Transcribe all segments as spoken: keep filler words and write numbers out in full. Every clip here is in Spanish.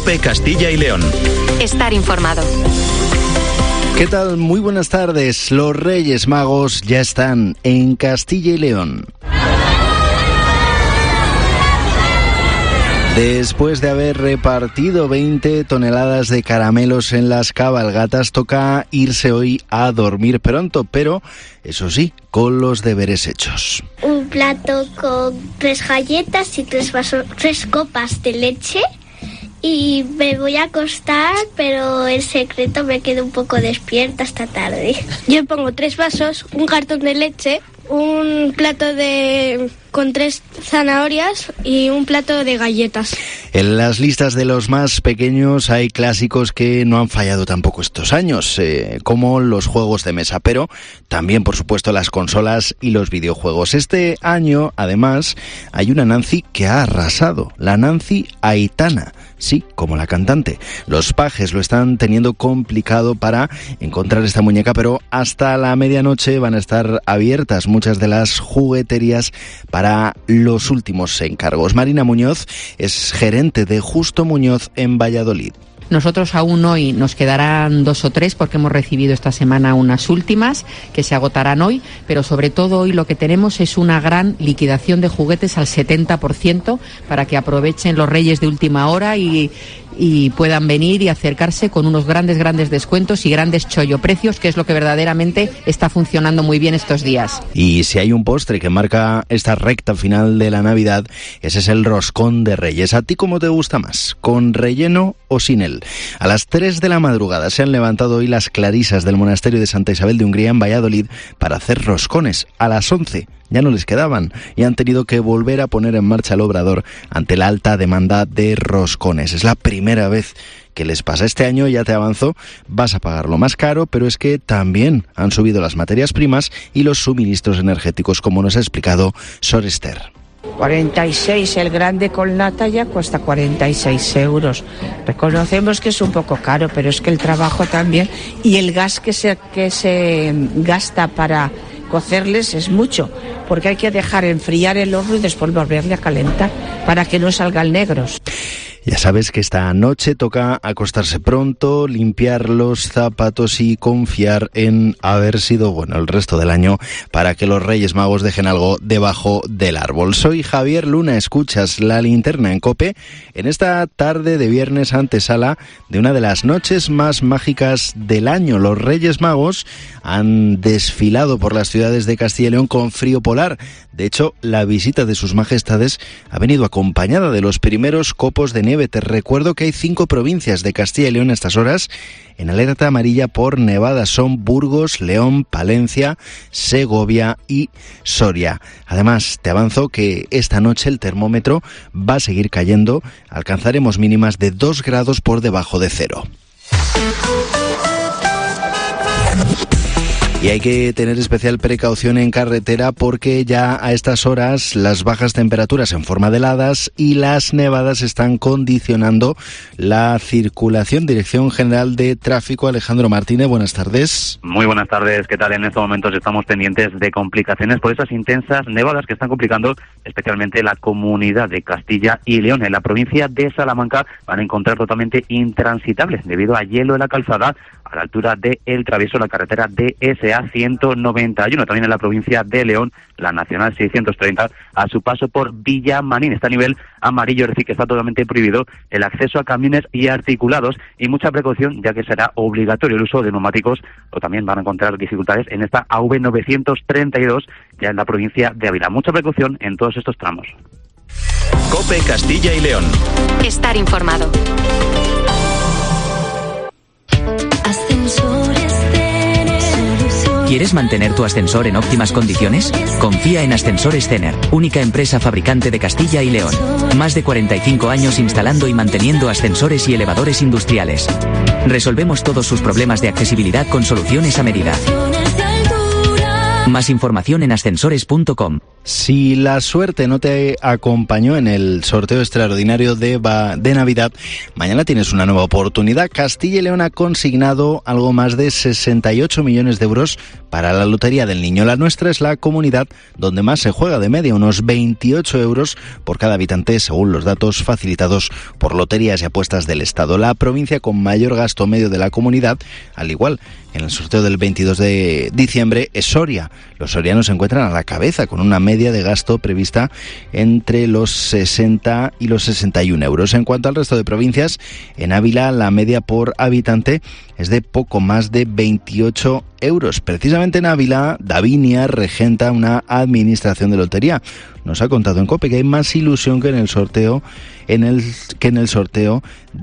COPE Castilla y León. Estar informado. ¿Qué tal? Muy buenas tardes. Los Reyes Magos ya están en Castilla y León. Después de haber repartido veinte toneladas de caramelos en las cabalgatas, toca irse hoy a dormir pronto, pero eso sí, con los deberes hechos. Un plato con tres galletas y tres vasos, tres copas de leche. Y me voy a acostar, pero en secreto me quedo un poco despierta hasta tarde. Yo pongo tres vasos, un cartón de leche, un plato de con tres zanahorias y un plato de galletas. En las listas de los más pequeños hay clásicos que no han fallado tampoco estos años, eh, como los juegos de mesa, pero también, por supuesto, las consolas y los videojuegos. Este año, además, hay una Nancy que ha arrasado, la Nancy Aitana. Sí, como la cantante. Los pajes lo están teniendo complicado para encontrar esta muñeca, pero hasta la medianoche van a estar abiertas muchas de las jugueterías para los últimos encargos. Marina Muñoz es gerente de Justo Muñoz en Valladolid. Nosotros aún hoy nos quedarán dos o tres porque hemos recibido esta semana unas últimas que se agotarán hoy, pero sobre todo hoy lo que tenemos es una gran liquidación de juguetes al setenta por ciento para que aprovechen los Reyes de última hora y, y puedan venir y acercarse con unos grandes, grandes descuentos y grandes cholloprecios, que es lo que verdaderamente está funcionando muy bien estos días. Y si hay un postre que marca esta recta final de la Navidad, ese es el roscón de Reyes. ¿A ti cómo te gusta más? ¿Con relleno o sin él? A las tres de la madrugada se han levantado hoy las clarisas del monasterio de Santa Isabel de Hungría en Valladolid para hacer roscones. A las once ya no les quedaban y han tenido que volver a poner en marcha el obrador ante la alta demanda de roscones. Es la primera vez que les pasa. Este año, ya te avanzo, vas a pagarlo más caro, pero es que también han subido las materias primas y los suministros energéticos, como nos ha explicado Sor Esther. cuarenta y seis, el grande con nata ya cuesta cuarenta y seis euros. Reconocemos que es un poco caro, pero es que el trabajo también y el gas que se, que se gasta para cocerles es mucho, porque hay que dejar enfriar el horno y después volverle a calentar para que no salgan negros. Ya sabes que esta noche toca acostarse pronto, limpiar los zapatos y confiar en haber sido bueno el resto del año para que los Reyes Magos dejen algo debajo del árbol. Soy Javier Luna, escuchas La Linterna en COPE en esta tarde de viernes, antesala de una de las noches más mágicas del año. Los Reyes Magos han desfilado por las ciudades de Castilla y León con frío polar. De hecho, la visita de sus majestades ha venido acompañada de los primeros copos de nieve. Te recuerdo que hay cinco provincias de Castilla y León a estas horas en alerta amarilla por nevada. Son Burgos, León, Palencia, Segovia y Soria. Además, te avanzo que esta noche el termómetro va a seguir cayendo. Alcanzaremos mínimas de dos grados por debajo de cero. Y hay que tener especial precaución en carretera porque ya a estas horas las bajas temperaturas en forma de heladas y las nevadas están condicionando la circulación. Dirección General de Tráfico, Alejandro Martínez, buenas tardes. Muy buenas tardes, ¿qué tal? En estos momentos estamos pendientes de complicaciones por esas intensas nevadas que están complicando especialmente la comunidad de Castilla y León. En la provincia de Salamanca van a encontrar totalmente intransitable debido a hielo en la calzada a la altura de El Travieso, la carretera D S A ciento noventa y uno. También en la provincia de León, la Nacional seiscientos treinta, a su paso por Villamarín. Está a nivel amarillo, es decir, que está totalmente prohibido el acceso a camiones y articulados, y mucha precaución, ya que será obligatorio el uso de neumáticos, o también van a encontrar dificultades en esta A V novecientos treinta y dos, ya en la provincia de Ávila. Mucha precaución en todos estos tramos. COPE Castilla y León. Estar informado. ¿Quieres mantener tu ascensor en óptimas condiciones? Confía en Ascensores Cener, única empresa fabricante de Castilla y León. Más de cuarenta y cinco años instalando y manteniendo ascensores y elevadores industriales. Resolvemos todos sus problemas de accesibilidad con soluciones a medida. Más información en ascensores punto com. Si la suerte no te acompañó en el sorteo extraordinario de, de Navidad, mañana tienes una nueva oportunidad. Castilla y León ha consignado algo más de sesenta y ocho millones de euros para la Lotería del Niño. La nuestra es la comunidad donde más se juega, de media unos veintiocho euros por cada habitante, según los datos facilitados por Loterías y Apuestas del Estado. La provincia con mayor gasto medio de la comunidad, al igual en el sorteo del veintidós de diciembre, es Soria. Los sorianos se encuentran a la cabeza con una media de gasto prevista entre los sesenta y los sesenta y un euros. En cuanto al resto de provincias, en Ávila la media por habitante es de poco más de veintiocho euros. Precisamente en Ávila, Davinia regenta una administración de lotería. Nos ha contado en COPE que hay más ilusión que en el sorteo en el que en el sorteo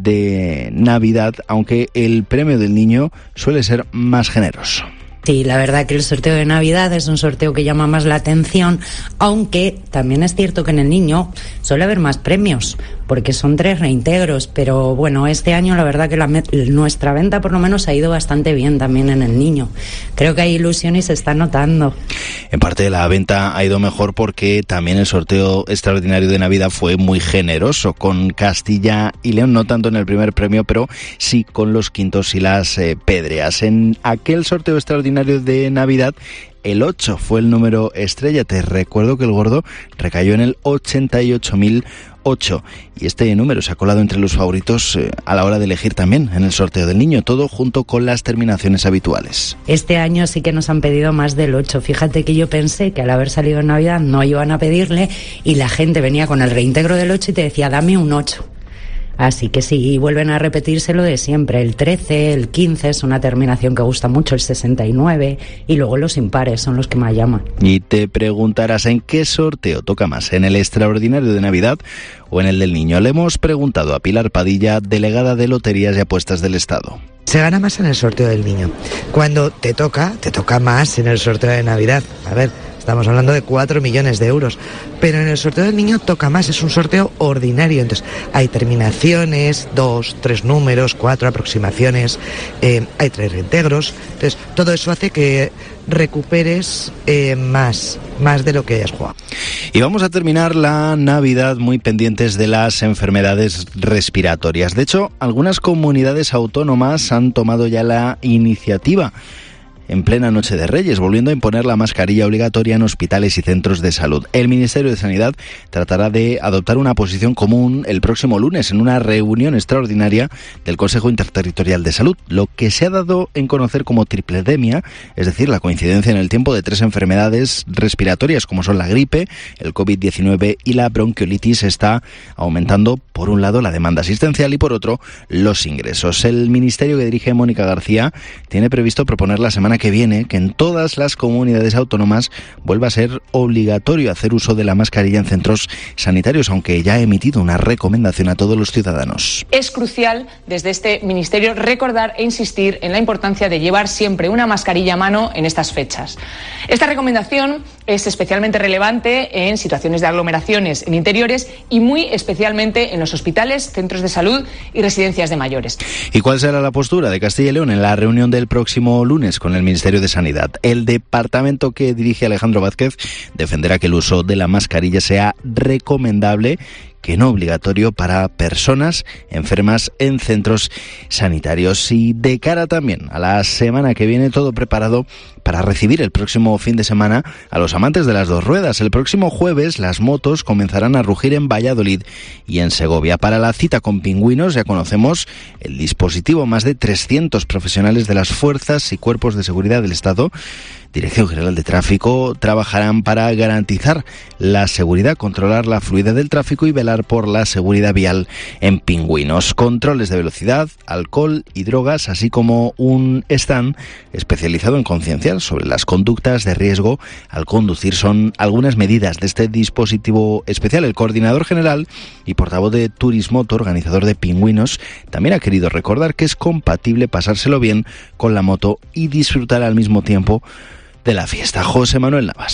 de Navidad, aunque el premio del niño suele ser más generoso. Sí, la verdad que el sorteo de Navidad es un sorteo que llama más la atención, aunque también es cierto que en el niño suele haber más premios, porque son tres reintegros, pero bueno, este año la verdad que la, nuestra venta por lo menos ha ido bastante bien también en el niño. Creo que hay ilusión y se está notando. En parte la venta ha ido mejor porque también el sorteo extraordinario de Navidad fue muy generoso, con Castilla y León, no tanto en el primer premio, pero sí con los quintos y las eh, pédreas. En aquel sorteo extraordinario de Navidad, el ocho fue el número estrella. Te recuerdo que el gordo recayó en el ochenta y ocho mil ocho y este número se ha colado entre los favoritos eh, a la hora de elegir también en el sorteo del niño, todo junto con las terminaciones habituales. Este año sí que nos han pedido más del ocho. Fíjate que yo pensé que al haber salido en Navidad no iban a pedirle y la gente venía con el reintegro del ocho y te decía dame un ocho. Así que sí, y vuelven a repetirse lo de siempre. El trece, el quince es una terminación que gusta mucho, el sesenta y nueve, y luego los impares son los que más llaman. Y te preguntarás en qué sorteo toca más, en el extraordinario de Navidad o en el del niño. Le hemos preguntado a Pilar Padilla, delegada de Loterías y Apuestas del Estado. Se gana más en el sorteo del niño. Cuando te toca, te toca más en el sorteo de Navidad. A ver, estamos hablando de cuatro millones de euros. Pero en el sorteo del niño toca más, es un sorteo ordinario. Entonces, hay terminaciones, dos, tres números, cuatro aproximaciones, eh, hay tres reintegros. Entonces, todo eso hace que recuperes eh, más, más de lo que hayas jugado. Y vamos a terminar la Navidad muy pendientes de las enfermedades respiratorias. De hecho, algunas comunidades autónomas han tomado ya la iniciativa en plena Noche de Reyes, volviendo a imponer la mascarilla obligatoria en hospitales y centros de salud. El Ministerio de Sanidad tratará de adoptar una posición común el próximo lunes en una reunión extraordinaria del Consejo Interterritorial de Salud. Lo que se ha dado en conocer como tripledemia, es decir, la coincidencia en el tiempo de tres enfermedades respiratorias como son la gripe, el covid diecinueve y la bronquiolitis, está aumentando por un lado la demanda asistencial y por otro los ingresos. El ministerio que dirige Mónica García tiene previsto proponer la semana que viene que en todas las comunidades autónomas vuelva a ser obligatorio hacer uso de la mascarilla en centros sanitarios, aunque ya ha emitido una recomendación a todos los ciudadanos. Es crucial desde este ministerio recordar e insistir en la importancia de llevar siempre una mascarilla a mano en estas fechas. Esta recomendación es especialmente relevante en situaciones de aglomeraciones en interiores y muy especialmente en los hospitales, centros de salud y residencias de mayores. ¿Y cuál será la postura de Castilla y León en la reunión del próximo lunes con el Ministerio de Sanidad? El departamento que dirige Alejandro Vázquez defenderá que el uso de la mascarilla sea recomendable, que no obligatorio para personas enfermas en centros sanitarios. Y de cara también a la semana que viene, todo preparado para recibir el próximo fin de semana a los amantes de las dos ruedas. El próximo jueves las motos comenzarán a rugir en Valladolid y en Segovia. Para la cita con pingüinos ya conocemos el dispositivo. Más de trescientos profesionales de las fuerzas y cuerpos de seguridad del Estado, Dirección General de Tráfico, trabajarán para garantizar la seguridad, controlar la fluidez del tráfico y velar por la seguridad vial en Pingüinos. Controles de velocidad, alcohol y drogas, así como un stand especializado en concienciar sobre las conductas de riesgo al conducir, son algunas medidas de este dispositivo especial. El coordinador general y portavoz de Turismoto, organizador de Pingüinos, también ha querido recordar que es compatible pasárselo bien con la moto y disfrutar al mismo tiempo de la fiesta. José Manuel Navas.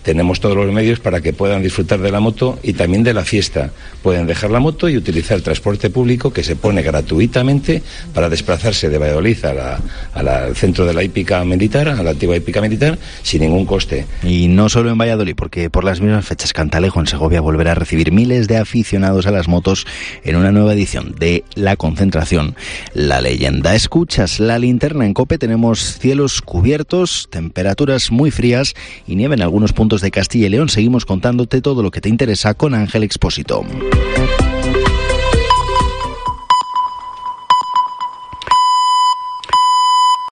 tenemos todos los medios para que puedan disfrutar de la moto y también de la fiesta. Pueden dejar la moto y utilizar el transporte público que se pone gratuitamente para desplazarse de Valladolid a la, a la, al centro de la hípica militar, a la antigua hípica militar, sin ningún coste. Y no solo en Valladolid, porque por las mismas fechas Cantalejo en Segovia volverá a recibir miles de aficionados a las motos en una nueva edición de la concentración La Leyenda. Escuchas La Linterna en COPE, tenemos cielos cubiertos, temperaturas muy frías y nieve en algunos puntos de Castilla y León. Seguimos contándote todo lo que te interesa con Ángel Expósito.